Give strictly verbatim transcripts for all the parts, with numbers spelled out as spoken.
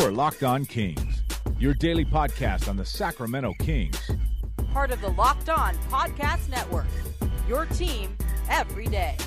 are Locked On Kings, your daily podcast on the Sacramento Kings. Part of the Locked On Podcast Network, your team every day.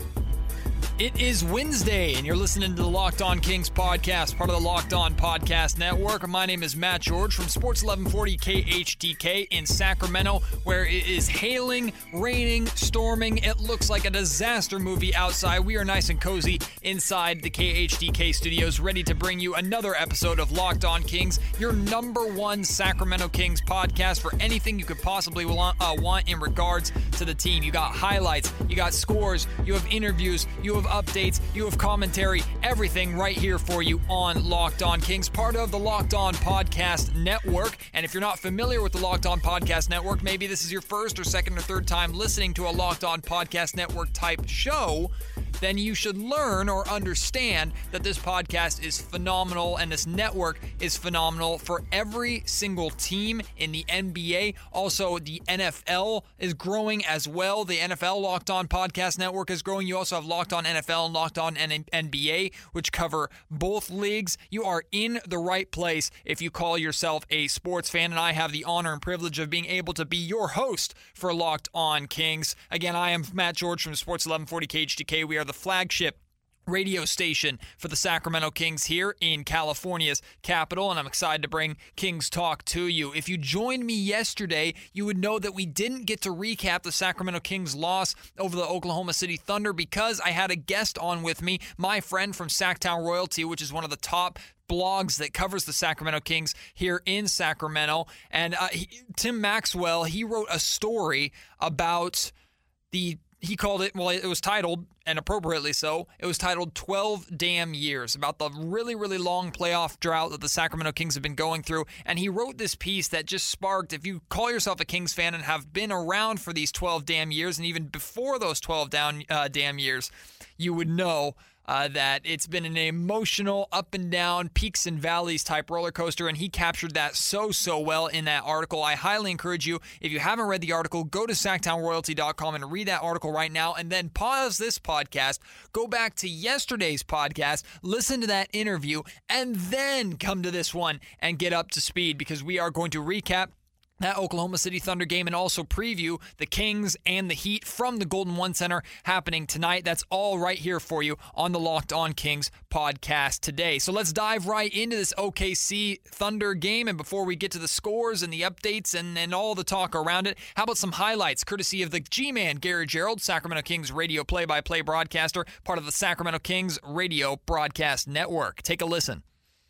It is Wednesday, and you're listening to the Locked On Kings podcast, part of the Locked On Podcast Network. My name is Matt George from Sports eleven forty K H T K in Sacramento, where it is hailing, raining, storming. It looks like a disaster movie outside. We are nice and cozy inside the K H T K studios, ready to bring you another episode of Locked On Kings, your number one Sacramento Kings podcast for anything you could possibly want, uh, want in regards to the team. You got highlights, you got scores, you have interviews, you have updates, you have commentary, everything right here for you on Locked On Kings, part of the Locked On Podcast Network. And if you're not familiar with the Locked On Podcast Network, maybe this is your first or second or third time listening to a Locked On Podcast Network type show, then you should learn or understand that this podcast is phenomenal and this network is phenomenal for every single team in the N B A. Also, the N F L is growing as well. The N F L Locked On Podcast Network is growing. You also have Locked On N F L and Locked On N B A, which cover both leagues. You are in the right place if you call yourself a sports fan, and I have the honor and privilege of being able to be your host for Locked On Kings. Again, I am Matt George from Sports eleven forty K H T K. We are the flagship radio station for the Sacramento Kings here in California's capital, and I'm excited to bring Kings Talk to you. If you joined me yesterday, you would know that we didn't get to recap the Sacramento Kings loss over the Oklahoma City Thunder because I had a guest on with me, my friend from Sacktown Royalty, which is one of the top blogs that covers the Sacramento Kings here in Sacramento. And uh, he, Tim Maxwell, he wrote a story about the He called it, well, it was titled, and appropriately so, it was titled twelve Damn Years, about the really, really long playoff drought that the Sacramento Kings have been going through. And he wrote this piece that just sparked, if you call yourself a Kings fan and have been around for these twelve damn years, and even before those twelve down, uh, damn years, you would know Uh, that it's been an emotional up and down, peaks and valleys type roller coaster, and he captured that so, so well in that article. I highly encourage you, if you haven't read the article, go to sacktown royalty dot com and read that article right now, and then pause this podcast, go back to yesterday's podcast, listen to that interview, and then come to this one and get up to speed, because we are going to recap that Oklahoma City Thunder game and also preview the Kings and the Heat from the Golden One Center happening tonight. That's all right here for you on the Locked On Kings podcast today. So let's dive right into this O K C Thunder game. And before we get to the scores and the updates and, and all the talk around it, how about some highlights courtesy of the G-Man, Gary Gerould, Sacramento Kings radio play-by-play broadcaster, part of the Sacramento Kings radio broadcast network. Take a listen.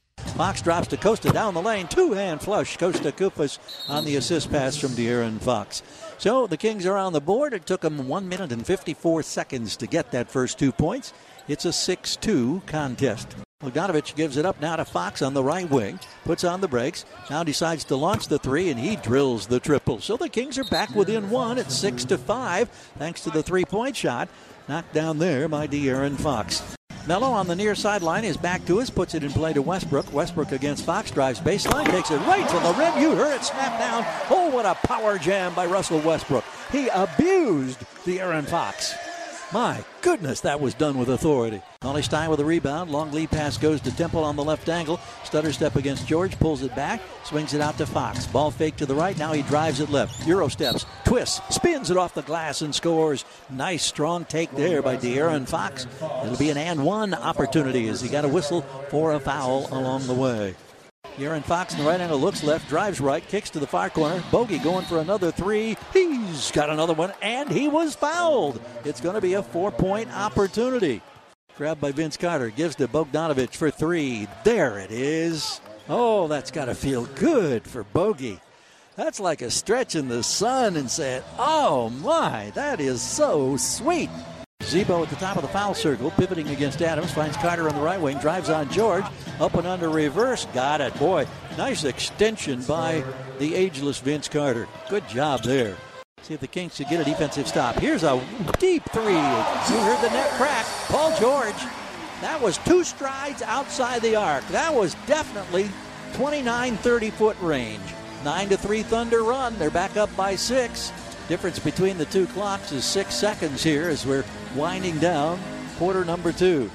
Fox drops to Costa down the lane. Two-hand flush. Costa Koufos on the assist pass from De'Aaron Fox. So the Kings are on the board. It took them one minute and fifty-four seconds to get that first two points. It's a six two contest. Bogdanovic gives it up now to Fox on the right wing. Puts on the brakes. Now decides to launch the three, and he drills the triple. So the Kings are back within one at six to five, thanks to the three-point shot. Knocked down there by De'Aaron Fox. Melo on the near sideline is back to us, puts it in play to Westbrook. Westbrook against Fox, drives baseline, takes it right to the rim. You heard it snap down. Oh, what a power jam by Russell Westbrook. He abused De'Aaron Fox. My goodness, that was done with authority. Ollie Stein with a rebound. Long lead pass goes to Temple on the left angle. Stutter step against George. Pulls it back. Swings it out to Fox. Ball fake to the right. Now he drives it left. Euro steps. Twists. Spins it off the glass and scores. Nice strong take there by De'Aaron Fox. It'll be an and one opportunity as he got a whistle for a foul along the way. De'Aaron Fox in the right angle looks left, drives right, kicks to the far corner. Bogey going for another three. He's got another one, and he was fouled. It's going to be a four-point opportunity. Grabbed by Vince Carter, gives to Bogdanovic for three. There it is. Oh, that's got to feel good for Bogey. That's like a stretch in the sun and saying, oh my, that is so sweet. Zebo at the top of the foul circle, pivoting against Adams, finds Carter on the right wing, drives on George, up and under reverse, got it. Boy, nice extension by the ageless Vince Carter. Good job there. See if the Kings can get a defensive stop. Here's a deep three. You heard the net crack. Paul George. That was two strides outside the arc. That was definitely twenty-nine, thirty foot range. nine to three Thunder run. They're back up by six. Difference between the two clocks is six seconds here as we're winding down quarter number two.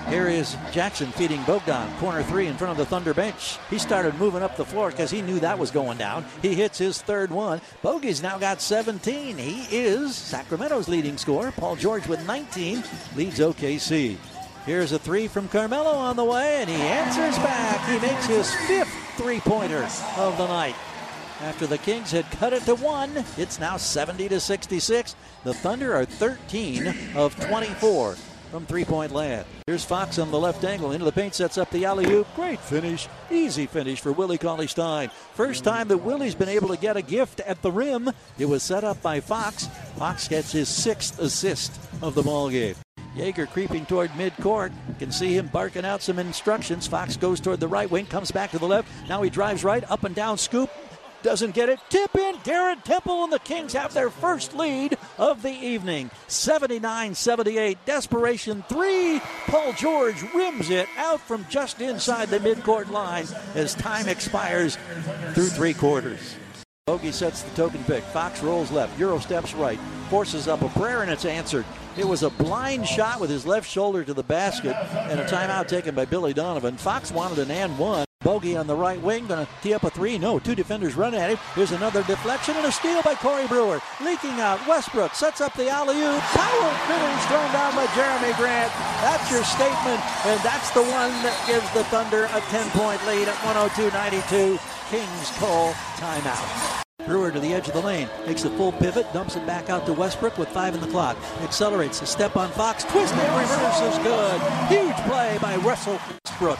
Here is Jackson feeding Bogdan. Corner three in front of the Thunder bench. He started moving up the floor because he knew that was going down. He hits his third one. Bogey's now got seventeen. He is Sacramento's leading scorer. Paul George with nineteen leads O K C. Here's a three from Carmelo on the way, and he answers back. He makes his fifth three-pointer of the night. After the Kings had cut it to one, it's now seventy to sixty-six. The Thunder are thirteen of twenty-four from three-point land. Here's Fox on the left angle. Into the paint, sets up the alley-oop. Great finish. Easy finish for Willie Cauley-Stein. First time that Willie's been able to get a gift at the rim. It was set up by Fox. Fox gets his sixth assist of the ballgame. Yeager creeping toward midcourt. Can see him barking out some instructions. Fox goes toward the right wing, comes back to the left. Now he drives right, up and down, scoop. Doesn't get it. Tip in. Garrett Temple and the Kings have their first lead of the evening. seventy-nine seventy-eight. Desperation three. Paul George rims it out from just inside the midcourt line as time expires through three quarters. Bogey sets the token pick. Fox rolls left. Euro steps right. Forces up a prayer, and it's answered. It was a blind shot with his left shoulder to the basket, and a timeout taken by Billy Donovan. Fox wanted an and one. Bogey on the right wing, going to tee up a three. No, two defenders run at him. Here's another deflection and a steal by Corey Brewer. Leaking out. Westbrook sets up the alley-oop. Power finish thrown down by Jeremy Grant. That's your statement, and that's the one that gives the Thunder a ten-point lead at one oh two ninety-two. Kings call timeout. Brewer to the edge of the lane, makes a full pivot, dumps it back out to Westbrook with five in the clock. Accelerates, a step on Fox, twist and reverse is good. Huge play by Russell Westbrook.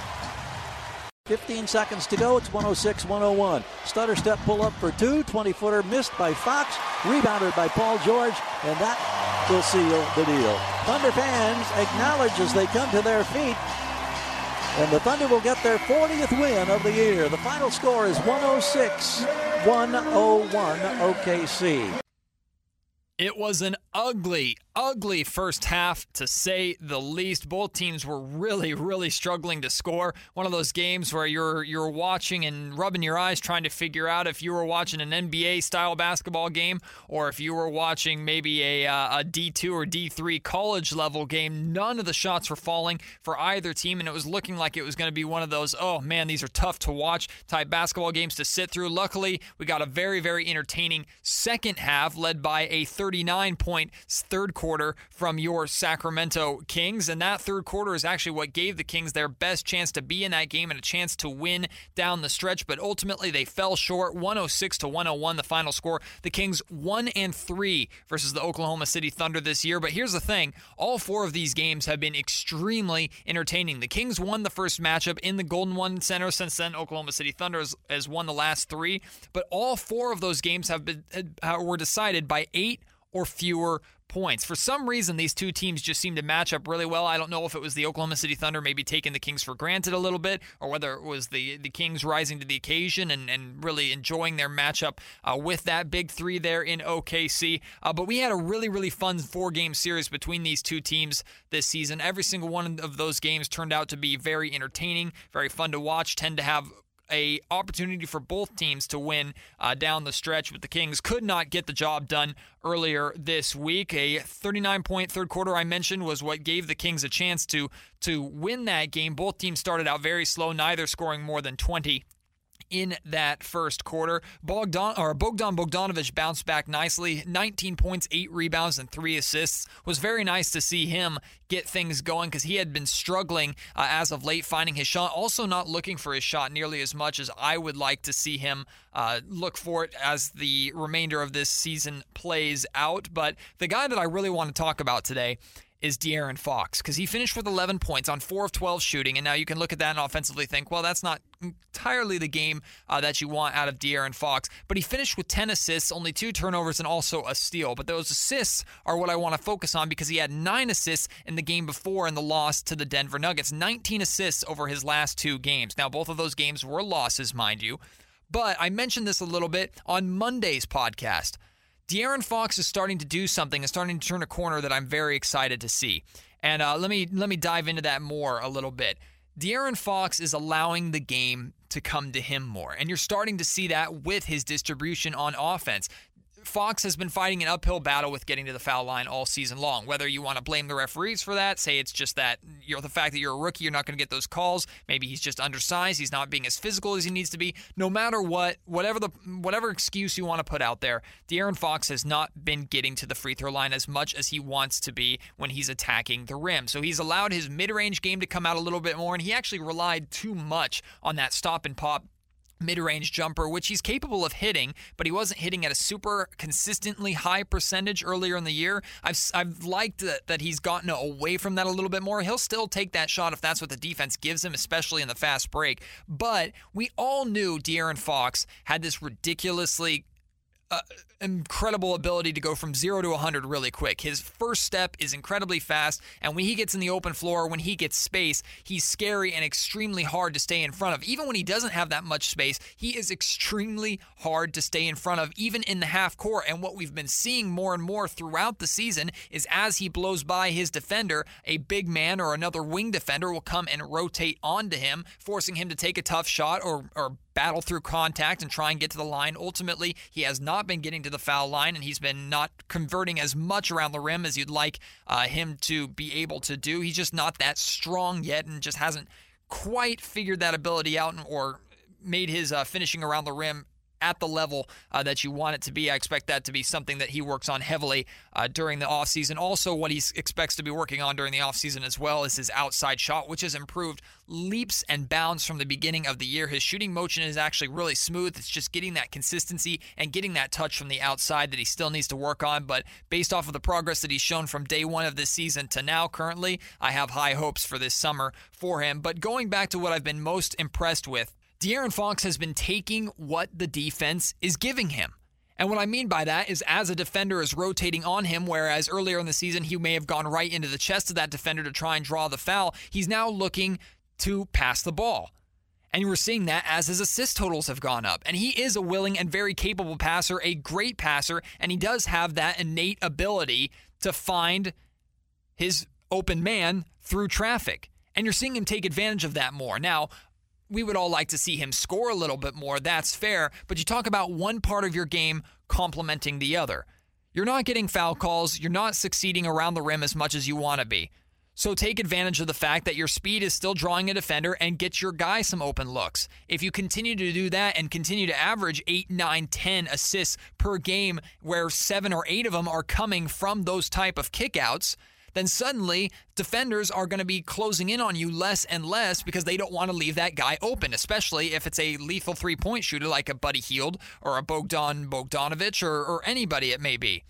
fifteen seconds to go, it's one oh six one oh one. Stutter step pull up for two, twenty-footer missed by Fox, rebounded by Paul George, and that will seal the deal. Thunder fans acknowledge as they come to their feet, and the Thunder will get their fortieth win of the year. The final score is one oh six one oh one O K C. It was an ugly, ugly first half, to say the least. Both teams were really, really struggling to score. One of those games where you're you're watching and rubbing your eyes trying to figure out if you were watching an N B A-style basketball game or if you were watching maybe a, uh, a D two or D three college-level game. None of the shots were falling for either team, and it was looking like it was going to be one of those, oh, man, these are tough to watch type basketball games to sit through. Luckily, we got a very, very entertaining second half led by a thirty-nine point third quarter from your Sacramento Kings, and that third quarter is actually what gave the Kings their best chance to be in that game and a chance to win down the stretch, but ultimately they fell short. one oh six to one oh one the final score. The Kings one and three versus the Oklahoma City Thunder this year, but here's the thing, all four of these games have been extremely entertaining. The Kings won the first matchup in the Golden One Center. Since then, Oklahoma City Thunder has, has won the last three, but all four of those games have been uh, were decided by eight or fewer points. For some reason, these two teams just seem to match up really well. I don't know if it was the Oklahoma City Thunder maybe taking the Kings for granted a little bit, or whether it was the, the Kings rising to the occasion and, and really enjoying their matchup uh, with that big three there in O K C. Uh, but we had a really, really fun four-game series between these two teams this season. Every single one of those games turned out to be very entertaining, very fun to watch, tend to have a opportunity for both teams to win uh, down the stretch, but the Kings could not get the job done earlier this week. A thirty-nine point third quarter I mentioned was what gave the Kings a chance to to win that game. Both teams started out very slow, neither scoring more than twenty in that first quarter. Bogdan or Bogdan Bogdanovic bounced back nicely. nineteen points, eight rebounds, and three assists. Was very nice to see him get things going because he had been struggling uh, as of late finding his shot. Also not looking for his shot nearly as much as I would like to see him uh, look for it as the remainder of this season plays out. But the guy that I really want to talk about today is De'Aaron Fox, because he finished with eleven points on four of twelve shooting, and now you can look at that and offensively think, well, that's not entirely the game uh, that you want out of De'Aaron Fox, but he finished with ten assists, only two turnovers, and also a steal. But those assists are what I want to focus on because he had nine assists in the game before in the loss to the Denver Nuggets, nineteen assists over his last two games. Now, both of those games were losses, mind you, but I mentioned this a little bit on Monday's podcast. De'Aaron Fox is starting to do something, is starting to turn a corner that I'm very excited to see. And uh, let me let me dive into that more a little bit. De'Aaron Fox is allowing the game to come to him more, and you're starting to see that with his distribution on offense. Fox has been fighting an uphill battle with getting to the foul line all season long. Whether you want to blame the referees for that, say it's just that you're the fact that you're a rookie, you're not going to get those calls. Maybe he's just undersized, he's not being as physical as he needs to be. No matter what, whatever the whatever excuse you want to put out there, De'Aaron Fox has not been getting to the free throw line as much as he wants to be when he's attacking the rim. So he's allowed his mid-range game to come out a little bit more, and he actually relied too much on that stop and pop mid-range jumper, which he's capable of hitting, but he wasn't hitting at a super consistently high percentage earlier in the year. I've I've liked that, that he's gotten away from that a little bit more. He'll still take that shot if that's what the defense gives him, especially in the fast break. But we all knew De'Aaron Fox had this ridiculously Uh, incredible ability to go from zero to one hundred really quick. His first step is incredibly fast, and when he gets in the open floor, when he gets space, he's scary and extremely hard to stay in front of. Even when he doesn't have that much space, he is extremely hard to stay in front of, even in the half court. And what we've been seeing more and more throughout the season is as he blows by his defender, a big man or another wing defender will come and rotate onto him, forcing him to take a tough shot or or battle through contact and try and get to the line. Ultimately, he has not been getting to the foul line, and he's been not converting as much around the rim as you'd like uh, him to be able to do. He's just not that strong yet and just hasn't quite figured that ability out or made his uh, finishing around the rim at the level uh, that you want it to be. I expect that to be something that he works on heavily uh, during the offseason. Also, what he expects to be working on during the offseason as well is his outside shot, which has improved leaps and bounds from the beginning of the year. His shooting motion is actually really smooth. It's just getting that consistency and getting that touch from the outside that he still needs to work on. But based off of the progress that he's shown from day one of this season to now currently, I have high hopes for this summer for him. But going back to what I've been most impressed with, De'Aaron Fox has been taking what the defense is giving him. And what I mean by that is as a defender is rotating on him, whereas earlier in the season he may have gone right into the chest of that defender to try and draw the foul, he's now looking to pass the ball. And we're seeing that as his assist totals have gone up. And he is a willing and very capable passer, a great passer, and he does have that innate ability to find his open man through traffic. And you're seeing him take advantage of that more. Now, we would all like to see him score a little bit more. That's fair. But you talk about one part of your game complementing the other. You're not getting foul calls. You're not succeeding around the rim as much as you want to be. So take advantage of the fact that your speed is still drawing a defender and get your guy some open looks. If you continue to do that and continue to average eight, nine, ten assists per game where seven or eight of them are coming from those type of kickouts, then suddenly defenders are going to be closing in on you less and less because they don't want to leave that guy open, especially if it's a lethal three-point shooter like a Buddy Hield or a Bogdan Bogdanovic or, or anybody it may be.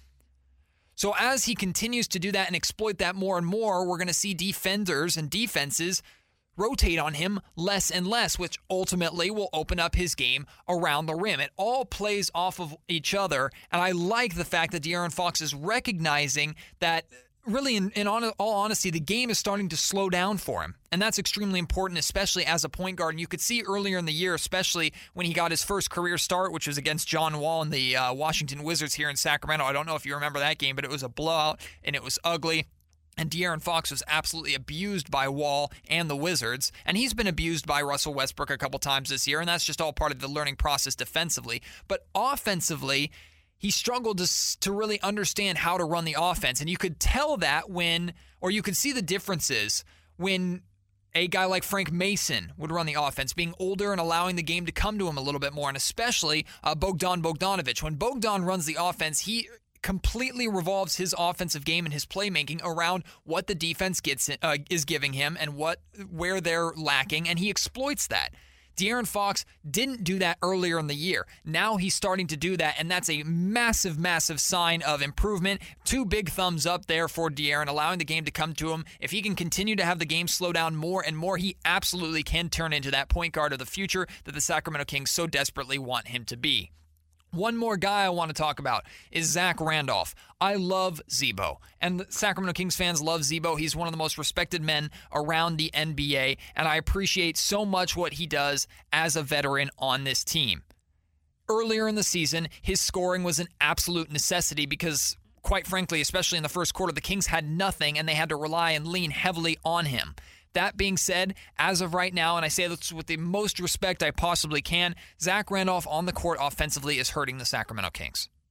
So as he continues to do that and exploit that more and more, we're going to see defenders and defenses rotate on him less and less, which ultimately will open up his game around the rim. It all plays off of each other, and I like the fact that De'Aaron Fox is recognizing that really, in, in all honesty, the game is starting to slow down for him. And that's extremely important, especially as a point guard. And you could see earlier in the year, especially when he got his first career start, which was against John Wall and the uh, Washington Wizards here in Sacramento. I don't know if you remember that game, but it was a blowout, and it was ugly. And De'Aaron Fox was absolutely abused by Wall and the Wizards. And he's been abused by Russell Westbrook a couple times this year, and that's just all part of the learning process defensively. But offensively, he struggled to, to really understand how to run the offense. And you could tell that when, or you could see the differences when a guy like Frank Mason would run the offense, being older and allowing the game to come to him a little bit more, and especially uh, Bogdan Bogdanovic. When Bogdan runs the offense, he completely revolves his offensive game and his playmaking around what the defense gets uh, is giving him and what where they're lacking, and he exploits that. De'Aaron Fox didn't do that earlier in the year. Now he's starting to do that, and that's a massive, massive sign of improvement. Two big thumbs up there for De'Aaron, allowing the game to come to him. If he can continue to have the game slow down more and more, he absolutely can turn into that point guard of the future that the Sacramento Kings so desperately want him to be. One more guy I want to talk about is Zach Randolph. I love Z-Bo, and the Sacramento Kings fans love Z-Bo. He's one of the most respected men around the N B A, and I appreciate so much what he does as a veteran on this team. Earlier in the season, his scoring was an absolute necessity because, quite frankly, especially in the first quarter, the Kings had nothing, and they had to rely and lean heavily on him. That being said, as of right now, and I say this with the most respect I possibly can, Zach Randolph on the court offensively is hurting the Sacramento Kings.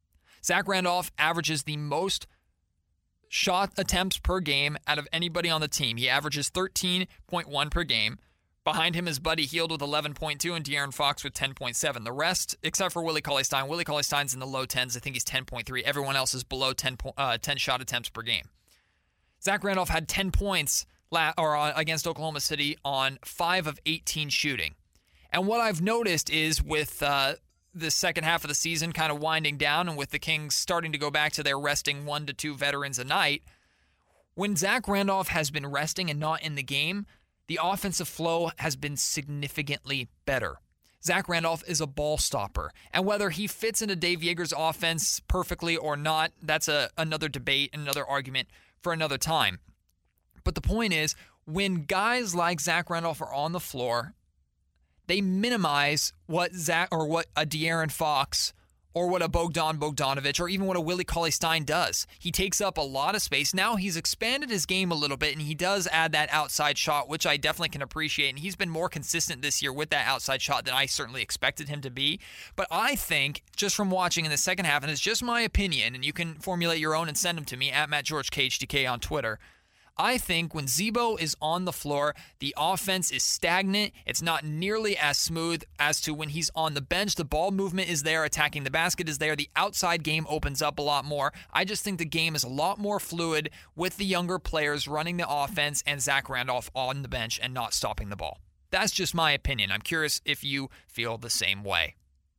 Zach Randolph averages the most shot attempts per game out of anybody on the team. He averages thirteen point one per game. Behind him is Buddy Hield with eleven point two and De'Aaron Fox with ten point seven. The rest, except for Willie Cauley-Stein, Willie Cauley-Stein's in the low tens. I think he's ten point three. Everyone else is below ten, uh, ten shot attempts per game. Zach Randolph had ten points la- or uh, against Oklahoma City on five of eighteen shooting. And what I've noticed is with uh, the second half of the season kind of winding down and with the Kings starting to go back to their resting one to two veterans a night, when Zach Randolph has been resting and not in the game, the offensive flow has been significantly better. Zach Randolph is a ball stopper. And whether he fits into Dave Joerger's offense perfectly or not, that's a, another debate, another argument for another time. But the point is, when guys like Zach Randolph are on the floor, they minimize what Zach or what a De'Aaron Fox or what a Bogdan Bogdanovic, or even what a Willie Cauley-Stein does. He takes up a lot of space. Now he's expanded his game a little bit, and he does add that outside shot, which I definitely can appreciate. And he's been more consistent this year with that outside shot than I certainly expected him to be. But I think, just from watching in the second half, and it's just my opinion, and you can formulate your own and send them to me, at Matt George K H D K on Twitter, I think when Z-Bo is on the floor, the offense is stagnant. It's not nearly as smooth as to when he's on the bench. The ball movement is there. Attacking the basket is there. The outside game opens up a lot more. I just think the game is a lot more fluid with the younger players running the offense and Zach Randolph on the bench and not stopping the ball. That's just my opinion. I'm curious if you feel the same way.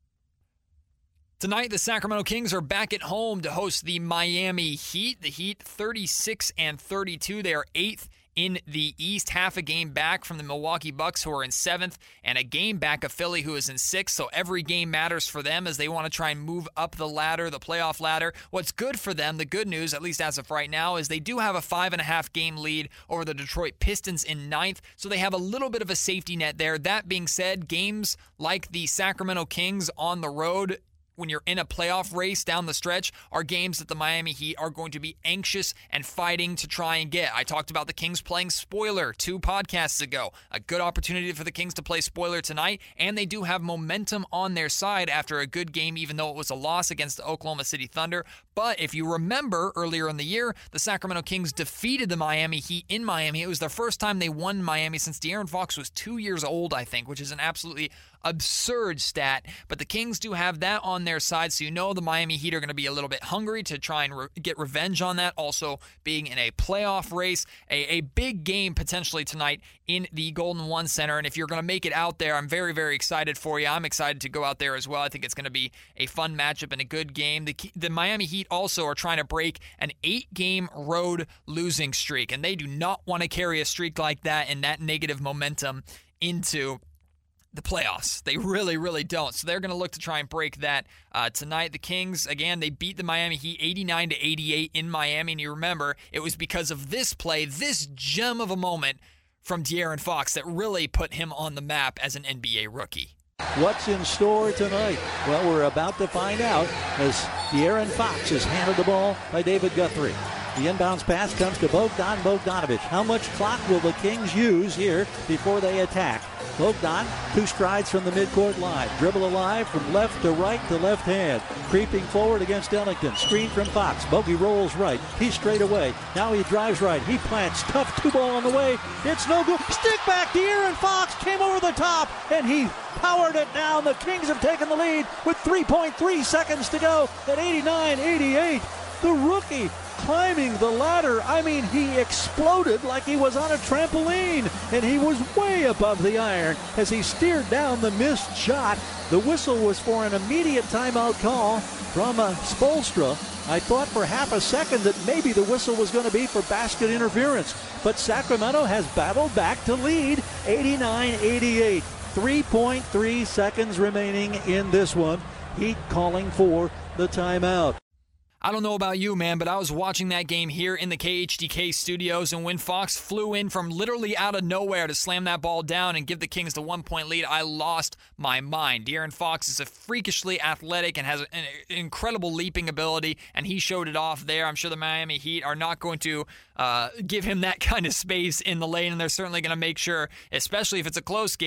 Tonight, the Sacramento Kings are back at home to host the Miami Heat. The Heat, thirty-six and thirty-two. They are eighth in the East, half a game back from the Milwaukee Bucks, who are in seventh, and a game back of Philly, who is in sixth. So every game matters for them as they want to try and move up the ladder, the playoff ladder. What's good for them, the good news, at least as of right now, is they do have a five and a half game lead over the Detroit Pistons in ninth. So they have a little bit of a safety net there. That being said, games like the Sacramento Kings on the road, when you're in a playoff race down the stretch, are games that the Miami Heat are going to be anxious and fighting to try and get. I talked about the Kings playing spoiler two podcasts ago. A good opportunity for the Kings to play spoiler tonight, and they do have momentum on their side after a good game, even though it was a loss against the Oklahoma City Thunder. But if you remember, earlier in the year, the Sacramento Kings defeated the Miami Heat in Miami. It was the first time they won Miami since De'Aaron Fox was two years old, I think, which is an absolutely absurd stat. But the Kings do have that on their side, so you know the Miami Heat are going to be a little bit hungry to try and re- get revenge on that. Also being in a playoff race, a, a big game potentially tonight in the Golden One Center. And if you're going to make it out there, I'm very, very excited for you. I'm excited to go out there as well. I think it's going to be a fun matchup and a good game. The, the Miami Heat also are trying to break an eight-game road losing streak, and they do not want to carry a streak like that and that negative momentum into the playoffs. They really, really don't. So they're going to look to try and break that uh, tonight. The Kings, again, they beat the Miami Heat eighty-nine to eighty-eight in Miami. And you remember, it was because of this play, this gem of a moment from De'Aaron Fox that really put him on the map as an N B A rookie. What's in store tonight? Well, we're about to find out as De'Aaron Fox is handed the ball by David Guthrie. The inbounds pass comes to Bogdan Bogdanovic. How much clock will the Kings use here before they attack? Bogdan, two strides from the midcourt line. Dribble alive from left to right to left hand. Creeping forward against Ellington. Screen from Fox. Bogey rolls right. He's straight away. Now he drives right. He plants. Tough two ball on the way. It's no good. Stick back. De'Aaron Fox came over the top and he powered it down. The Kings have taken the lead with three point three seconds to go at eighty-nine eighty-eight. The rookie climbing the ladder. I mean, he exploded like he was on a trampoline, and he was way above the iron as he steered down the missed shot. The whistle was for an immediate timeout call from uh, Spoelstra. I thought for half a second that maybe the whistle was going to be for basket interference, but Sacramento has battled back to lead eighty-nine eighty-eight. three point three seconds remaining in this one. Heat calling for the timeout. I don't know about you, man, but I was watching that game here in the K H D K studios, and when Fox flew in from literally out of nowhere to slam that ball down and give the Kings the one-point lead, I lost my mind. De'Aaron Fox is a freakishly athletic and has an incredible leaping ability, and he showed it off there. I'm sure the Miami Heat are not going to uh, give him that kind of space in the lane, and they're certainly going to make sure, especially if it's a close game,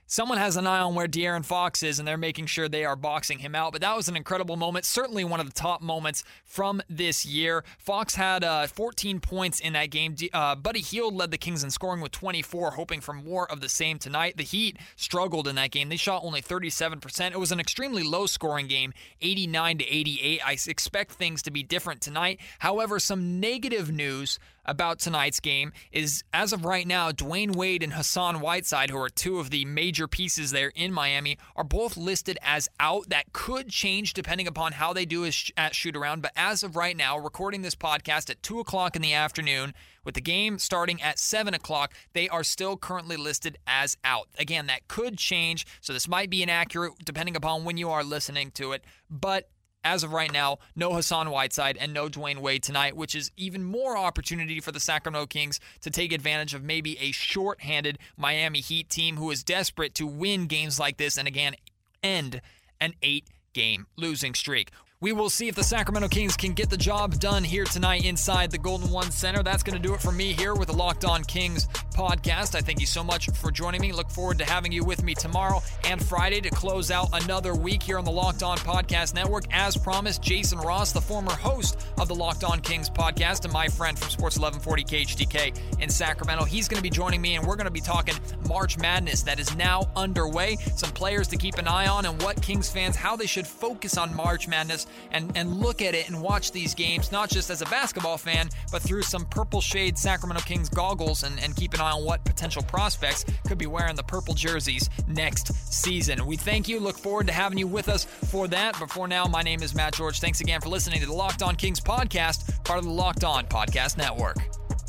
someone has an eye on where De'Aaron Fox is, and they're making sure they are boxing him out. But that was an incredible moment, certainly one of the top moments from this year. Fox had uh, fourteen points in that game. Uh, Buddy Hield led the Kings in scoring with twenty-four, hoping for more of the same tonight. The Heat struggled in that game. They shot only thirty-seven percent. It was an extremely low-scoring game, eighty-nine to eighty-eight. I expect things to be different tonight. However, some negative news about tonight's game is, as of right now, Dwayne Wade and Hassan Whiteside, who are two of the major pieces there in Miami, are both listed as out. That could change depending upon how they do at shoot-around, but as of right now, recording this podcast at two o'clock in the afternoon, with the game starting at seven o'clock, they are still currently listed as out. Again, that could change, so this might be inaccurate depending upon when you are listening to it, but as of right now, no Hassan Whiteside and no Dwayne Wade tonight, which is even more opportunity for the Sacramento Kings to take advantage of maybe a short-handed Miami Heat team who is desperate to win games like this and, again, end an eight-game losing streak. We will see if the Sacramento Kings can get the job done here tonight inside the Golden One Center. That's going to do it for me here with the Locked On Kings podcast. I thank you so much for joining me. Look forward to having you with me tomorrow and Friday to close out another week here on the Locked On Podcast Network. As promised, Jason Ross, the former host of the Locked On Kings podcast and my friend from Sports eleven forty K H D K in Sacramento, he's going to be joining me, and we're going to be talking March Madness that is now underway, some players to keep an eye on, and what Kings fans, how they should focus on March Madness and, and look at it and watch these games, not just as a basketball fan, but through some purple shade Sacramento Kings goggles, and, and keep an eye on what potential prospects could be wearing the purple jerseys next season. We thank you. Look forward to having you with us for that. But for now, my name is Matt George. Thanks again for listening to the Locked On Kings podcast, part of the Locked On Podcast Network.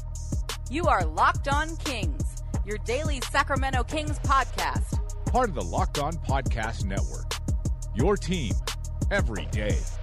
You are Locked On Kings, your daily Sacramento Kings podcast. Part of the Locked On Podcast Network. Your team every day.